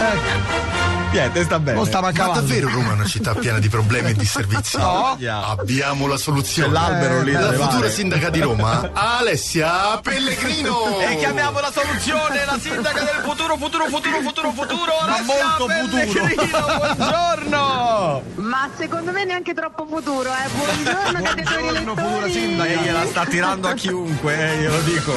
Niente, sta bene. Non stava a cavallo. Ma davvero Roma è una città piena di problemi e di servizi? No. Abbiamo la soluzione. C'è l'albero lì da La levare. futura sindaca di Roma, Alessia Pellegrino. E chiamiamo la soluzione, la sindaca del futuro, Ma Alessia molto futuro. Pellegrino, buongiorno! Ma secondo me neanche troppo futuro, Buongiorno, cadatori futura elettori. sindaca. Lei gliela sta tirando a chiunque, glielo dico.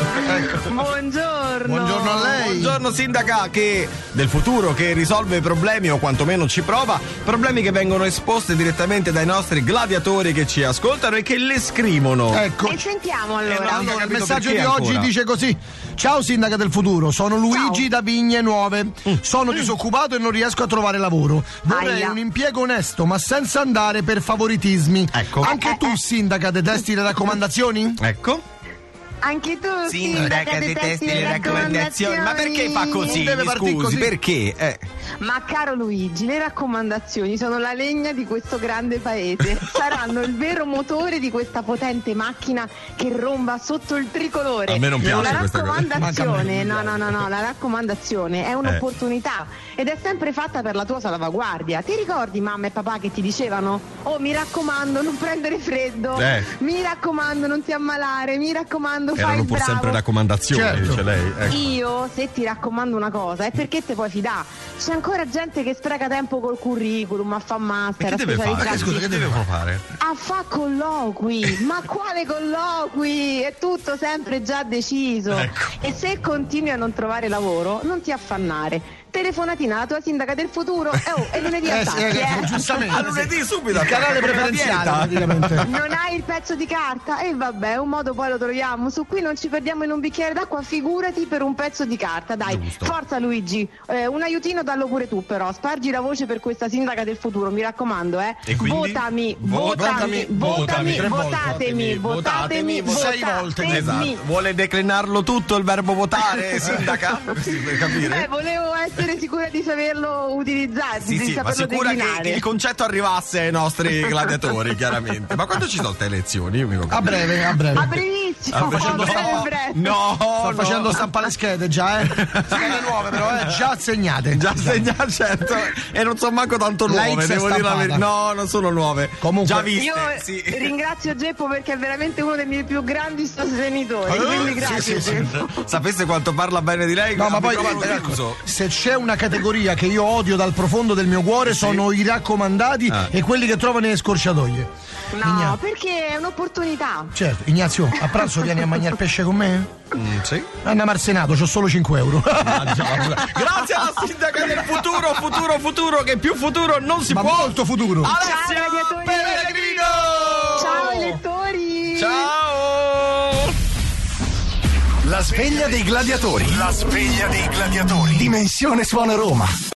Buongiorno. Buongiorno a lei. Buongiorno sindaca che del futuro, che risolve i problemi o quantomeno ci prova, problemi che vengono esposti direttamente dai nostri gladiatori che ci ascoltano e che le scrivono. Ecco. E sentiamo allora. non ho Allora, il capito messaggio perché di oggi ancora. dice così: ciao sindaca del futuro, sono Luigi da Vigne Nuove. Sono disoccupato e non riesco a trovare lavoro. Vorrei Aia. un impiego onesto, ma senza andare per favoritismi. Ecco. Anche tu, sindaca, detesti le raccomandazioni? Ecco. Anche tu, Sindaca detesti le raccomandazioni. Ma perché fa così? Deve Mi partire scusi, così. perché? Ma caro Luigi, le raccomandazioni sono la legna di questo grande paese. Saranno il vero motore di questa potente macchina che romba sotto il tricolore. A me non piace la questa cosa. raccomandazione, no, la raccomandazione è un'opportunità ed è sempre fatta per la tua salvaguardia. Ti ricordi mamma e papà che ti dicevano: "Oh, mi raccomando, non prendere freddo. Mi raccomando, non ti ammalare, mi raccomando, fai Erano il pur bravo". sempre raccomandazioni, Certo. dice lei. Ecco. Io, se ti raccomando una cosa, è perché te puoi fidare. C'è ancora gente che spreca tempo col curriculum, a fa master, Che a deve fare? specializzarsi, Scusa, che deve fare? a fa colloqui. Ma quale colloqui? È tutto sempre già deciso. Ecco. E se continui a non trovare lavoro, non ti affannare. Telefonatina alla tua sindaca del futuro e lunedì attacchi, giustamente. A lunedì subito. Il canale come la preferenziale, dieta. praticamente. Non hai il pezzo di carta? E vabbè, un modo poi lo troviamo. Su qui non ci perdiamo in un bicchiere d'acqua, figurati per un pezzo di carta. Dai, Giusto. forza Luigi. Un aiutino dallo pure tu però. Spargi la voce per questa sindaca del futuro, mi raccomando, E quindi? Votatemi, Tre volte. votatemi. 6 volte. Esatto. Vuole declinarlo tutto il verbo votare, sindaca? Per capire? Volevo essere sicura di saperlo utilizzare, di Sì, ma saperlo sicura che declinare. il concetto arrivasse ai nostri gladiatori, chiaramente. Ma quando ci sono queste elezioni? Io mi A breve, a breve. A brevissimo, Ah, facendo a stampa- breve. No, Sto facendo stampare le schede già, schede nuove però, già segnate. Già segnate, certo. E non sono manco tanto La nuove, X è devo dire la stampata. verità. No, non sono nuove. Comunque- già viste. Io sì. ringrazio Geppo perché è veramente uno dei miei più grandi sostenitori, quindi grazie Geppo. Sapesse quanto parla bene di lei? No, ma poi prova lo scuso. se c'è una categoria che io odio dal profondo del mio cuore sono i raccomandati e quelli che trovano nelle scorciatoie. No, perché è un'opportunità. Certo, Ignazio, a pranzo vieni a mangiare pesce con me? Sì. Anna Marsenato, c'ho solo 5 euro. Grazie alla sindaca del futuro, che più futuro non si Ma può. molto futuro. Alessia gladiatori. Pellegrino! Ciao elettori! Ciao! La sveglia dei gladiatori. La sveglia dei gladiatori. Dimensione Suona Roma.